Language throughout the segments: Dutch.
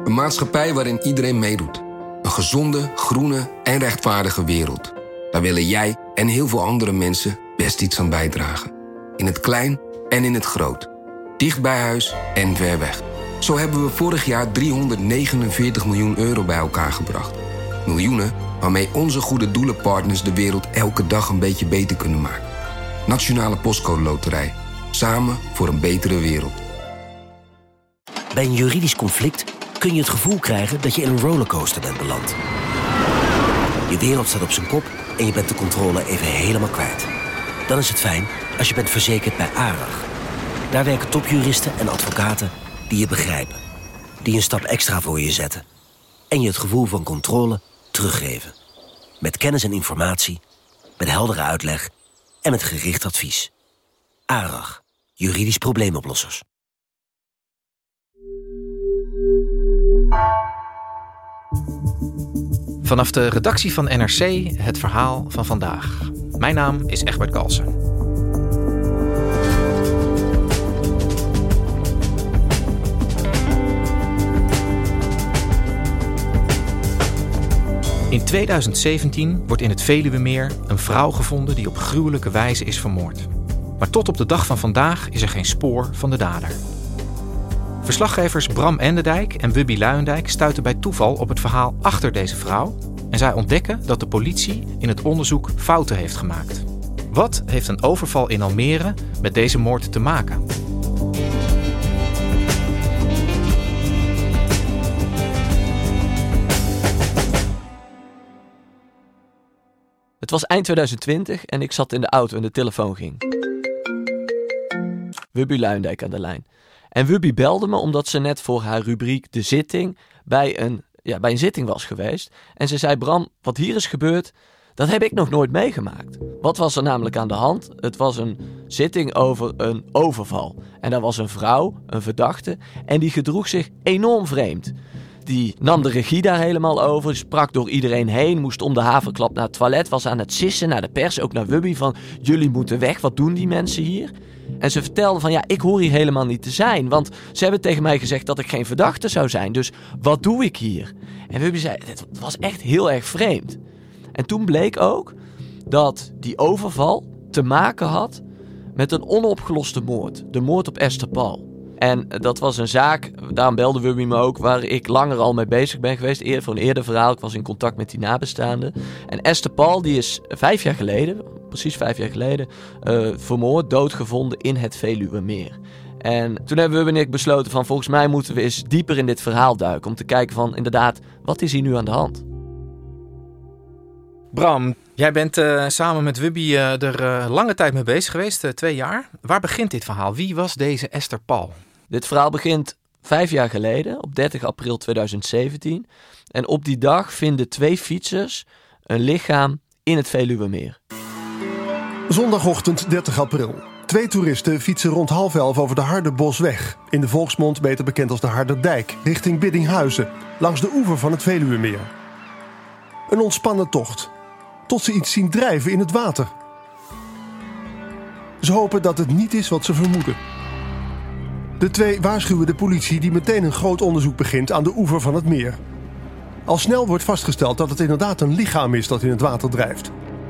Een maatschappij waarin iedereen meedoet. Een gezonde, groene en rechtvaardige wereld. Daar willen jij en heel veel andere mensen best iets aan bijdragen. In het klein en in het groot. Dicht bij huis en ver weg. Zo hebben we vorig jaar 349 miljoen euro bij elkaar gebracht. Miljoenen waarmee onze goede doelenpartners de wereld elke dag een beetje beter kunnen maken. Nationale Postcode Loterij. Samen voor een betere wereld. Bij een juridisch conflict kun je het gevoel krijgen dat je in een rollercoaster bent beland. Je wereld staat op zijn kop en je bent de controle even helemaal kwijt. Dan is het fijn als je bent verzekerd bij ARAG. Daar werken topjuristen en advocaten die je begrijpen. Die een stap extra voor je zetten. En je het gevoel van controle teruggeven. Met kennis en informatie, met heldere uitleg en met gericht advies. ARAG, juridisch probleemoplossers. Vanaf de redactie van NRC het verhaal van vandaag. Mijn naam is Egbert Kalsen. In 2017 wordt in het Veluwemeer een vrouw gevonden die op gruwelijke wijze is vermoord. Maar tot op de dag van vandaag is er geen spoor van de dader. Verslaggevers Bram Enderdijk en Wubby Luijendijk stuiten bij toeval op het verhaal achter deze vrouw en zij ontdekken dat de politie in het onderzoek fouten heeft gemaakt. Wat heeft een overval in Almere met deze moord te maken? Het was eind 2020 en ik zat in de auto en de telefoon ging. Wubby Luijendijk aan de lijn. En Wubby belde me omdat ze net voor haar rubriek De Zitting bij een zitting was geweest. En ze zei, Bram, wat hier is gebeurd, dat heb ik nog nooit meegemaakt. Wat was er namelijk aan de hand? Het was een zitting over een overval. En daar was een vrouw, een verdachte, en die gedroeg zich enorm vreemd. Die nam de regie daar helemaal over, sprak door iedereen heen, moest om de haverklap naar het toilet, was aan het sissen naar de pers, ook naar Wubby, van jullie moeten weg, wat doen die mensen hier? En ze vertelde van ik hoor hier helemaal niet te zijn, want ze hebben tegen mij gezegd dat ik geen verdachte zou zijn, dus wat doe ik hier? En Wubby zei, het was echt heel erg vreemd. En toen bleek ook dat die overval te maken had met een onopgeloste moord, de moord op Esther Paul. En dat was een zaak, daarom belde Wubby me ook, waar ik langer al mee bezig ben geweest. Voor een eerder verhaal, ik was in contact met die nabestaanden. En Esther Paul, die is 5 jaar geleden, precies 5 jaar geleden, vermoord, doodgevonden in het Veluwemeer. En toen hebben Wubby en ik besloten van, volgens mij moeten we eens dieper in dit verhaal duiken. Om te kijken van, inderdaad, wat is hier nu aan de hand? Bram, jij bent samen met Wubby er lange tijd mee bezig geweest, 2 jaar. Waar begint dit verhaal? Wie was deze Esther Paul? Dit verhaal begint 5 jaar geleden, op 30 april 2017. En op die dag vinden 2 fietsers een lichaam in het Veluwemeer. Zondagochtend 30 april. 2 toeristen fietsen rond 10:30 over de Harderbosweg. In de volksmond beter bekend als de Harderdijk, richting Biddinghuizen, langs de oever van het Veluwemeer. Een ontspannen tocht, tot ze iets zien drijven in het water. Ze hopen dat het niet is wat ze vermoeden. De 2 waarschuwen de politie die meteen een groot onderzoek begint aan de oever van het meer. Al snel wordt vastgesteld dat het inderdaad een lichaam is dat in het water drijft.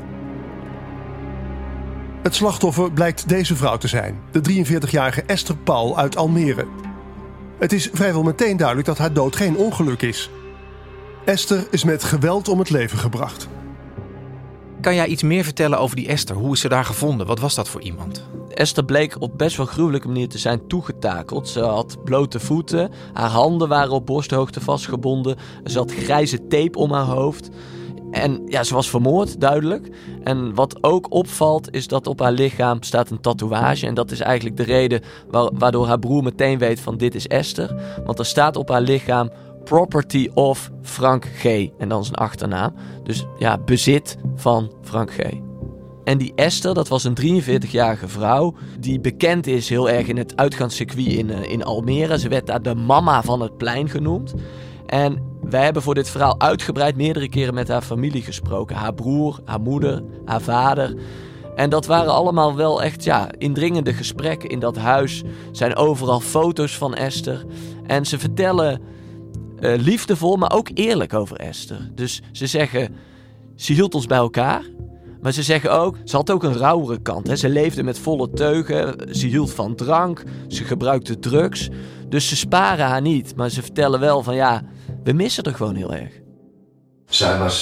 Het slachtoffer blijkt deze vrouw te zijn, de 43-jarige Esther Paul uit Almere. Het is vrijwel meteen duidelijk dat haar dood geen ongeluk is. Esther is met geweld om het leven gebracht. Kan jij iets meer vertellen over die Esther? Hoe is ze daar gevonden? Wat was dat voor iemand? Esther bleek op best wel gruwelijke manier te zijn toegetakeld. Ze had blote voeten, haar handen waren op borsthoogte vastgebonden. Ze had grijze tape om haar hoofd. En ja, ze was vermoord, duidelijk. En wat ook opvalt is dat op haar lichaam staat een tatoeage. En dat is eigenlijk de reden waardoor haar broer meteen weet van dit is Esther. Want er staat op haar lichaam property of Frank G. En dan zijn achternaam. Dus ja, bezit van Frank G. En die Esther, dat was een 43-jarige vrouw die bekend is heel erg in het uitgaanscircuit in Almere. Ze werd daar de mama van het plein genoemd. En wij hebben voor dit verhaal uitgebreid meerdere keren met haar familie gesproken. Haar broer, haar moeder, haar vader. En dat waren allemaal wel echt indringende gesprekken in dat huis. Er zijn overal foto's van Esther. En ze vertellen liefdevol, maar ook eerlijk over Esther. Dus ze zeggen, ze hield ons bij elkaar. Maar ze zeggen ook, ze had ook een rauwere kant. Hè. Ze leefde met volle teugen, ze hield van drank, ze gebruikte drugs. Dus ze sparen haar niet, maar ze vertellen wel van ja, we missen haar gewoon heel erg. Zij was,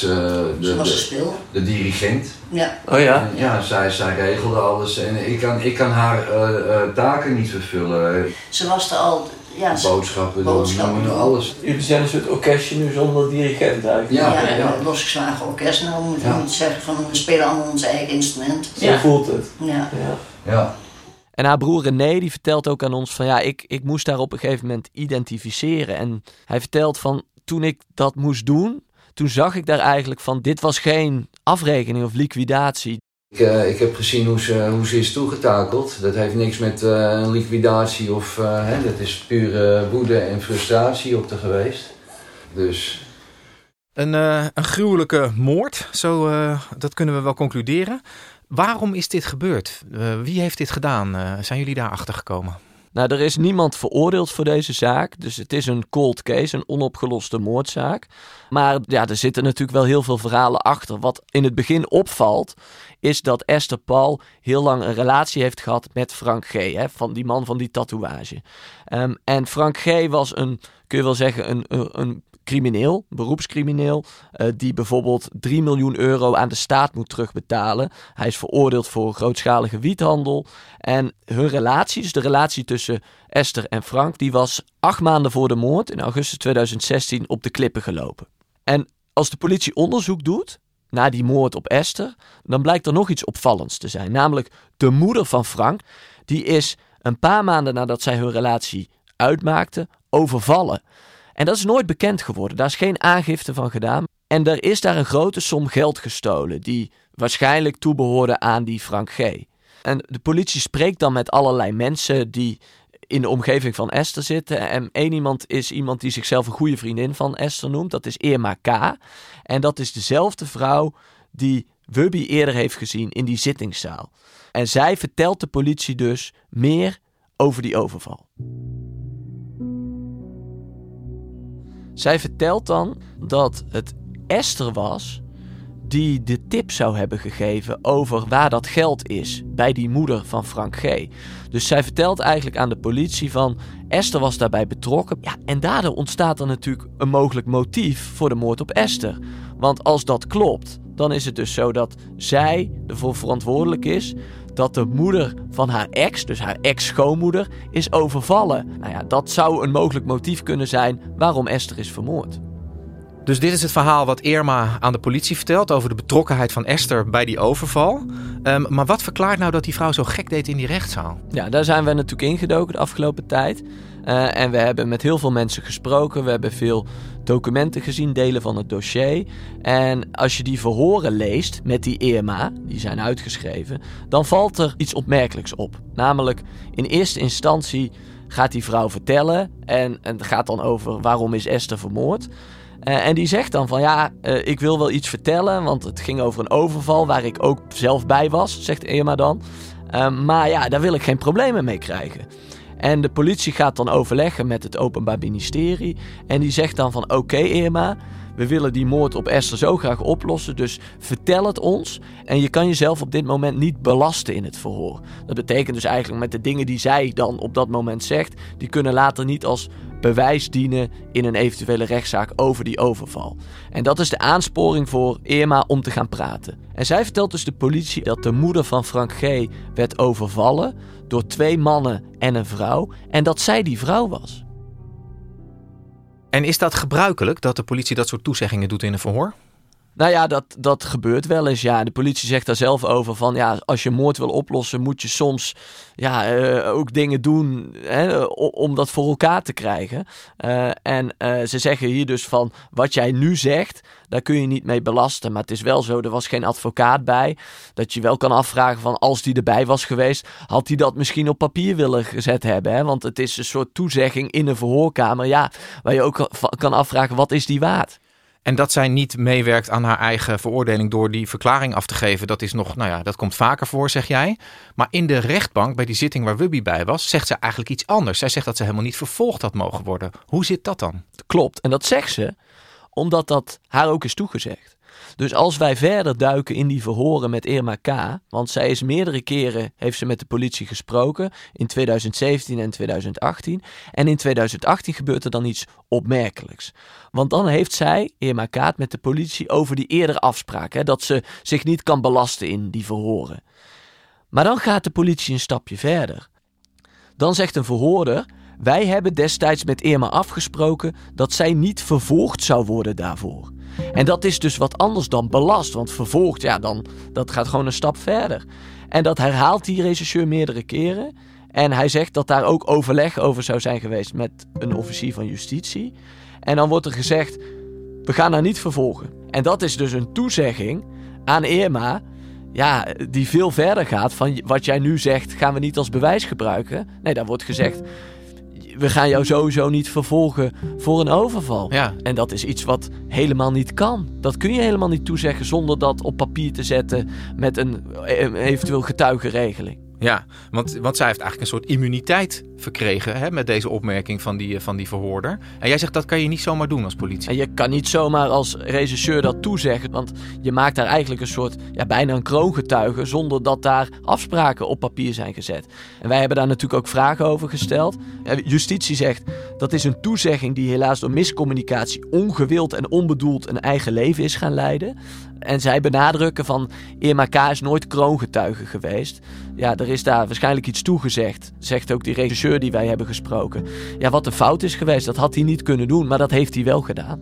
de dirigent. Ja. Oh ja? Ja, zij regelde alles en ik kan haar taken niet vervullen. Ze was er al... Ja, boodschappen doen, alles. Jullie zijn een soort orkestje nu zonder dirigent eigenlijk. Ja, een losgeslagen orkest. Nou moet je niet zeggen van we spelen allemaal ons eigen instrument. Zo voelt het. Ja. En haar broer René die vertelt ook aan ons van ja, ik moest daar op een gegeven moment identificeren. En hij vertelt van toen ik dat moest doen, toen zag ik daar eigenlijk van dit was geen afrekening of liquidatie. Ik heb gezien hoe ze is toegetakeld. Dat heeft niks met een liquidatie of... dat is pure woede en frustratie op te geweest. Dus... Een gruwelijke moord, zo, dat kunnen we wel concluderen. Waarom is dit gebeurd? Wie heeft dit gedaan? Zijn jullie daar achter gekomen? Nou, er is niemand veroordeeld voor deze zaak. Dus het is een cold case, een onopgeloste moordzaak. Maar ja, er zitten natuurlijk wel heel veel verhalen achter. Wat in het begin opvalt, is dat Esther Paul heel lang een relatie heeft gehad met Frank G. Hè, van die man van die tatoeage. En Frank G. was kun je wel zeggen, een crimineel, beroepscrimineel, die bijvoorbeeld 3 miljoen euro aan de staat moet terugbetalen. Hij is veroordeeld voor grootschalige wiethandel. En hun relatie, dus de relatie tussen Esther en Frank, die was 8 maanden voor de moord, in augustus 2016, op de klippen gelopen. En als de politie onderzoek doet naar die moord op Esther, dan blijkt er nog iets opvallends te zijn. Namelijk de moeder van Frank, die is een paar maanden nadat zij hun relatie uitmaakte, overvallen. En dat is nooit bekend geworden. Daar is geen aangifte van gedaan. En er is daar een grote som geld gestolen die waarschijnlijk toebehoorde aan die Frank G. En de politie spreekt dan met allerlei mensen die in de omgeving van Esther zitten. En één iemand is iemand die zichzelf een goede vriendin van Esther noemt. Dat is Irma K. En dat is dezelfde vrouw die Wubby eerder heeft gezien in die zittingszaal. En zij vertelt de politie dus meer over die overval. Zij vertelt dan dat het Esther was die de tip zou hebben gegeven over waar dat geld is bij die moeder van Frank G. Dus zij vertelt eigenlijk aan de politie van Esther was daarbij betrokken. Ja, en daardoor ontstaat er natuurlijk een mogelijk motief voor de moord op Esther. Want als dat klopt, dan is het dus zo dat zij ervoor verantwoordelijk is dat de moeder van haar ex, dus haar ex-schoonmoeder, is overvallen. Nou ja, dat zou een mogelijk motief kunnen zijn waarom Esther is vermoord. Dus dit is het verhaal wat Irma aan de politie vertelt over de betrokkenheid van Esther bij die overval. Maar wat verklaart nou dat die vrouw zo gek deed in die rechtszaal? Ja, daar zijn we natuurlijk ingedoken de afgelopen tijd. En we hebben met heel veel mensen gesproken. We hebben veel documenten gezien, delen van het dossier. En als je die verhoren leest met die Irma, die zijn uitgeschreven, dan valt er iets opmerkelijks op. Namelijk, in eerste instantie gaat die vrouw vertellen en het gaat dan over waarom is Esther vermoord. En die zegt dan van ja, ik wil wel iets vertellen, want het ging over een overval waar ik ook zelf bij was, zegt Irma dan. Maar ja, daar wil ik geen problemen mee krijgen. En de politie gaat dan overleggen met het Openbaar Ministerie. En die zegt dan van oké, Irma, we willen die moord op Esther zo graag oplossen. Dus vertel het ons. En je kan jezelf op dit moment niet belasten in het verhoor. Dat betekent dus eigenlijk met de dingen die zij dan op dat moment zegt, die kunnen later niet als bewijs dienen in een eventuele rechtszaak over die overval. En dat is de aansporing voor Irma om te gaan praten. En zij vertelt dus de politie dat de moeder van Frank G. werd overvallen door 2 mannen en een vrouw. En dat zij die vrouw was. En is dat gebruikelijk dat de politie dat soort toezeggingen doet in een verhoor? Nou ja, dat gebeurt wel eens. Ja, de politie zegt daar zelf over van ja, als je moord wil oplossen, moet je soms ook dingen doen om dat voor elkaar te krijgen. Ze zeggen hier dus van wat jij nu zegt, daar kun je niet mee belasten. Maar het is wel zo, er was geen advocaat bij. Dat je wel kan afvragen van als die erbij was geweest, had hij dat misschien op papier willen gezet hebben. Hè? Want het is een soort toezegging in een verhoorkamer, ja, waar je ook kan afvragen wat is die waard. En dat zij niet meewerkt aan haar eigen veroordeling door die verklaring af te geven, dat is nog, dat komt vaker voor, zeg jij. Maar in de rechtbank, bij die zitting waar Wubby bij was, zegt ze eigenlijk iets anders. Zij zegt dat ze helemaal niet vervolgd had mogen worden. Hoe zit dat dan? Klopt, en dat zegt ze omdat dat haar ook is toegezegd. Dus als wij verder duiken in die verhoren met Irma K., want zij is meerdere keren, heeft ze met de politie gesproken, in 2017 en 2018. En in 2018 gebeurt er dan iets opmerkelijks. Want dan heeft zij, Irma K., met de politie over die eerdere afspraak, dat ze zich niet kan belasten in die verhoren. Maar dan gaat de politie een stapje verder. Dan zegt een verhoorder: wij hebben destijds met Irma afgesproken dat zij niet vervolgd zou worden daarvoor. En dat is dus wat anders dan belast, want vervolgd, dat gaat gewoon een stap verder. En dat herhaalt die rechercheur meerdere keren. En hij zegt dat daar ook overleg over zou zijn geweest met een officier van justitie. En dan wordt er gezegd: we gaan haar niet vervolgen. En dat is dus een toezegging aan Irma, die veel verder gaat van wat jij nu zegt, gaan we niet als bewijs gebruiken. Nee, daar wordt gezegd: we gaan jou sowieso niet vervolgen voor een overval. Ja. En dat is iets wat helemaal niet kan. Dat kun je helemaal niet toezeggen zonder dat op papier te zetten met een eventueel getuigenregeling. Ja, want zij heeft eigenlijk een soort immuniteit verkregen met deze opmerking van die verhoorder. En jij zegt dat kan je niet zomaar doen als politie. En je kan niet zomaar als rechercheur dat toezeggen, want je maakt daar eigenlijk een soort, bijna een kroongetuige, zonder dat daar afspraken op papier zijn gezet. En wij hebben daar natuurlijk ook vragen over gesteld. Justitie zegt dat is een toezegging die helaas door miscommunicatie ongewild en onbedoeld een eigen leven is gaan leiden. En zij benadrukken van Irma K. is nooit kroongetuige geweest. Ja, er is daar waarschijnlijk iets toegezegd, zegt ook die regisseur die wij hebben gesproken. Ja, wat de fout is geweest, dat had hij niet kunnen doen, maar dat heeft hij wel gedaan.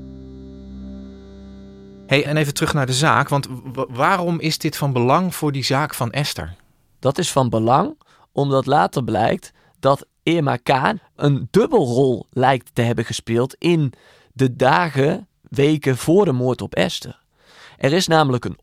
Hey, en even terug naar de zaak, want waarom is dit van belang voor die zaak van Esther? Dat is van belang omdat later blijkt dat Irma K. een dubbelrol lijkt te hebben gespeeld in de dagen, weken voor de moord op Esther. Er is namelijk een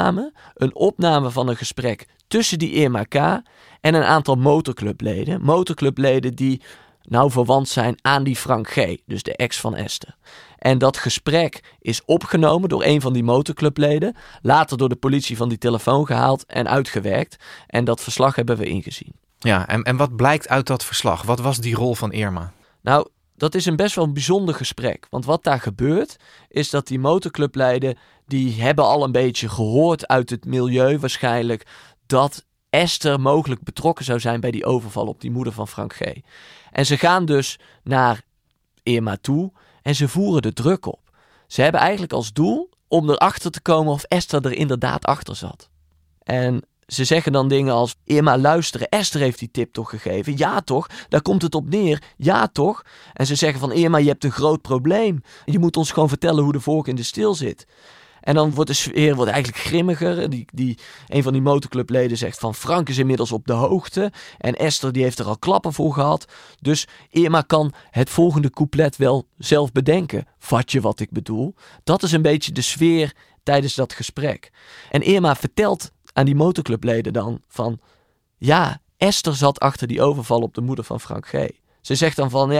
opname van een gesprek tussen die Irma K. en een aantal motorclubleden. Motorclubleden die nauw verwant zijn aan die Frank G., dus de ex van Esther. En dat gesprek is opgenomen door een van die motorclubleden, later door de politie van die telefoon gehaald en uitgewerkt. En dat verslag hebben we ingezien. Ja, en wat blijkt uit dat verslag? Wat was die rol van Irma? Nou, dat is best wel een bijzonder gesprek. Want wat daar gebeurt, is dat die motorclubleden, die hebben al een beetje gehoord uit het milieu waarschijnlijk, dat Esther mogelijk betrokken zou zijn bij die overval op die moeder van Frank G. En ze gaan dus naar Irma toe en ze voeren de druk op. Ze hebben eigenlijk als doel om erachter te komen of Esther er inderdaad achter zat. En ze zeggen dan dingen als: Irma, luisteren, Esther heeft die tip toch gegeven? Ja toch? Daar komt het op neer. Ja toch? En ze zeggen van: Irma, je hebt een groot probleem. Je moet ons gewoon vertellen hoe de vork in de steel zit. En dan wordt de sfeer eigenlijk grimmiger. Een van die motorclubleden zegt van: Frank is inmiddels op de hoogte. En Esther die heeft er al klappen voor gehad. Dus Irma kan het volgende couplet wel zelf bedenken. Vat je wat ik bedoel? Dat is een beetje de sfeer tijdens dat gesprek. En Irma vertelt aan die motorclubleden dan van: ja, Esther zat achter die overval op de moeder van Frank G. Ze zegt dan van: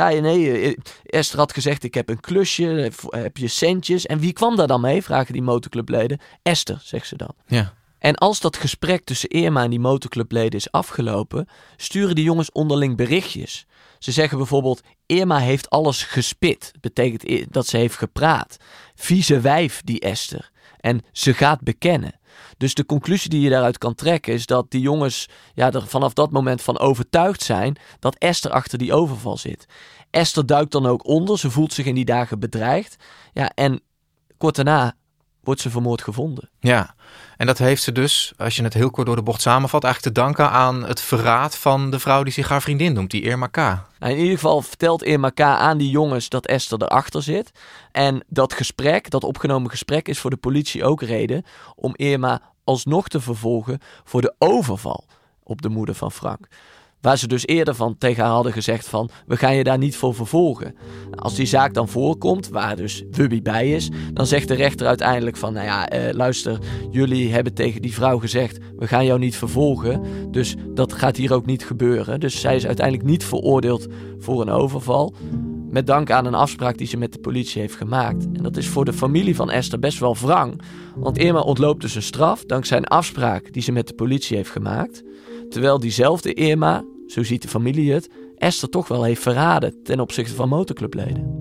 Esther had gezegd ik heb een klusje, heb je centjes? En wie kwam daar dan mee, vragen die motorclubleden. Esther, zegt ze dan. Ja. En als dat gesprek tussen Irma en die motorclubleden is afgelopen, sturen die jongens onderling berichtjes. Ze zeggen bijvoorbeeld: Irma heeft alles gespit. Betekent dat ze heeft gepraat. Vieze wijf, die Esther. En ze gaat bekennen. Dus de conclusie die je daaruit kan trekken is dat die jongens er vanaf dat moment van overtuigd zijn dat Esther achter die overval zit. Esther duikt dan ook onder, ze voelt zich in die dagen bedreigd. Ja, en kort daarna wordt ze vermoord gevonden. Ja, en dat heeft ze dus, als je het heel kort door de bocht samenvat, eigenlijk te danken aan het verraad van de vrouw die zich haar vriendin noemt, die Irma K. Nou, in ieder geval vertelt Irma K. aan die jongens dat Esther erachter zit. En dat gesprek, dat opgenomen gesprek, is voor de politie ook reden om Irma alsnog te vervolgen voor de overval op de moeder van Frank. Waar ze dus eerder van tegen haar hadden gezegd van: we gaan je daar niet voor vervolgen. Nou, als die zaak dan voorkomt, waar dus Wubby bij is, dan zegt de rechter uiteindelijk van: luister, jullie hebben tegen die vrouw gezegd: we gaan jou niet vervolgen. Dus dat gaat hier ook niet gebeuren. Dus zij is uiteindelijk niet veroordeeld voor een overval. met dank aan een afspraak die ze met de politie heeft gemaakt. En dat is voor de familie van Esther best wel wrang. Want Irma ontloopt dus een straf dankzij een afspraak die ze met de politie heeft gemaakt. Terwijl diezelfde Irma, zo ziet de familie het, Esther toch wel heeft verraden ten opzichte van motorclubleden.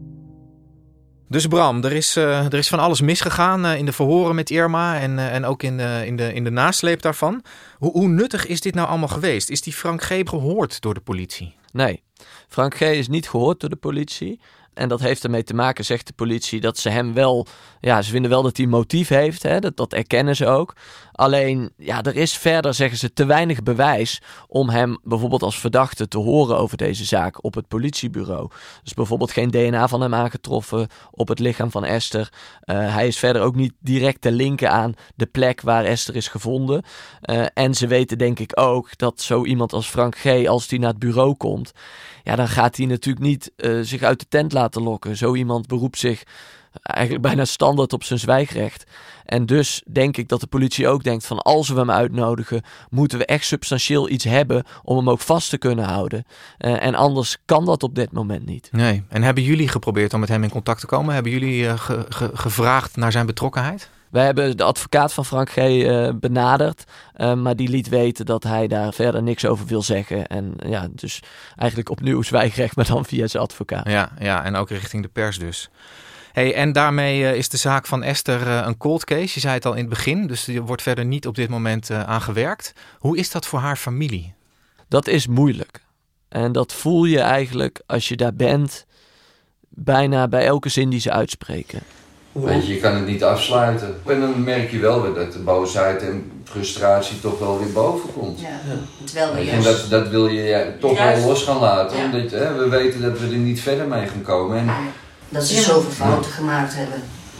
Dus Bram, er is van alles misgegaan in de verhoren met Irma en ook in de nasleep daarvan. Hoe nuttig is dit nou allemaal geweest? Is die Frank G. gehoord door de politie? Nee, Frank G. is niet gehoord door de politie. En dat heeft ermee te maken, zegt de politie, dat ze hem wel... Ja, ze vinden wel dat hij motief heeft, hè? Dat erkennen ze ook. Alleen, ja, er is verder, zeggen ze, te weinig bewijs om hem bijvoorbeeld als verdachte te horen over deze zaak op het politiebureau. Dus bijvoorbeeld geen DNA van hem aangetroffen op het lichaam van Esther. Hij is verder ook niet direct te linken aan de plek waar Esther is gevonden. En ze weten denk ik ook dat zo iemand als Frank G., als die naar het bureau komt, ja, dan gaat hij natuurlijk niet zich uit de tent laten lokken. Zo iemand beroept zich eigenlijk bijna standaard op zijn zwijgrecht. En dus denk ik dat de politie ook denkt van als we hem uitnodigen, moeten we echt substantieel iets hebben om hem ook vast te kunnen houden. En anders kan dat op dit moment niet. Nee. En hebben jullie geprobeerd om met hem in contact te komen? Hebben jullie gevraagd naar zijn betrokkenheid? Wij hebben de advocaat van Frank G. benaderd, maar die liet weten dat hij daar verder niks over wil zeggen. En ja, dus eigenlijk opnieuw zwijgrecht, maar dan via zijn advocaat. Ja, en ook richting de pers dus. Hey, en daarmee is de zaak van Esther een cold case. Je zei het al in het begin, dus er wordt verder niet op dit moment aan gewerkt. Hoe is dat voor haar familie? Dat is moeilijk. En dat voel je eigenlijk als je daar bent, bijna bij elke zin die ze uitspreken. Weet je kan het niet afsluiten. En dan merk je wel dat de boosheid en frustratie toch wel weer boven komt. Ja. Terwijl we en dat wil je toch wel los gaan laten. Ja. Omdat we weten dat we er niet verder mee gaan komen. En dat ze zoveel fouten gemaakt hebben.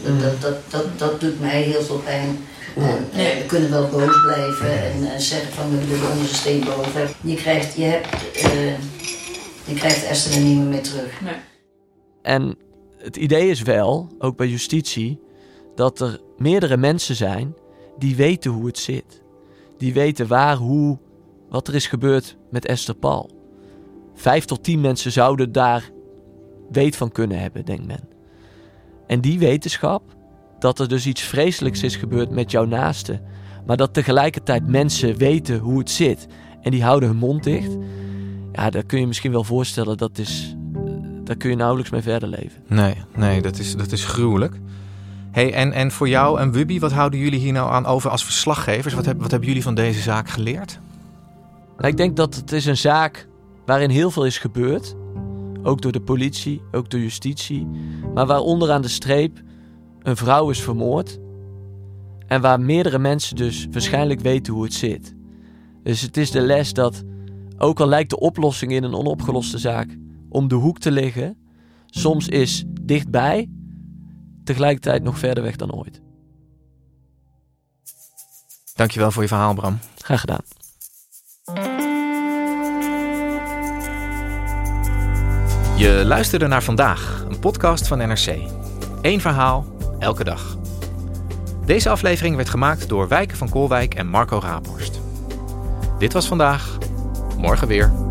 Dat doet mij heel veel pijn. We kunnen wel boos blijven en zeggen van we willen onder de steen boven. Je krijgt Esther er niet meer mee terug. Nee. En het idee is wel, ook bij justitie, dat er meerdere mensen zijn die weten hoe het zit. Die weten waar, hoe, wat er is gebeurd met Esther Paul. 5 tot 10 mensen zouden daar weet van kunnen hebben, denkt men. En die wetenschap, dat er dus iets vreselijks is gebeurd met jouw naaste, maar dat tegelijkertijd mensen weten hoe het zit en die houden hun mond dicht, ja, daar kun je misschien wel voorstellen, daar kun je nauwelijks mee verder leven. Nee, dat is gruwelijk. Hey, en voor jou en Wubby, wat houden jullie hier nou aan over als verslaggevers? Wat hebben jullie van deze zaak geleerd? Nou, ik denk dat het is een zaak waarin heel veel is gebeurd. Ook door de politie, ook door justitie. Maar waar onderaan de streep een vrouw is vermoord. En waar meerdere mensen dus waarschijnlijk weten hoe het zit. Dus het is de les dat, ook al lijkt de oplossing in een onopgeloste zaak om de hoek te liggen, soms is dichtbij tegelijkertijd nog verder weg dan ooit. Dankjewel voor je verhaal, Bram. Graag gedaan. Je luisterde naar Vandaag, een podcast van NRC. 1 verhaal, elke dag. Deze aflevering werd gemaakt door Wijken van Koolwijk en Marco Raaphorst. Dit was Vandaag, morgen weer.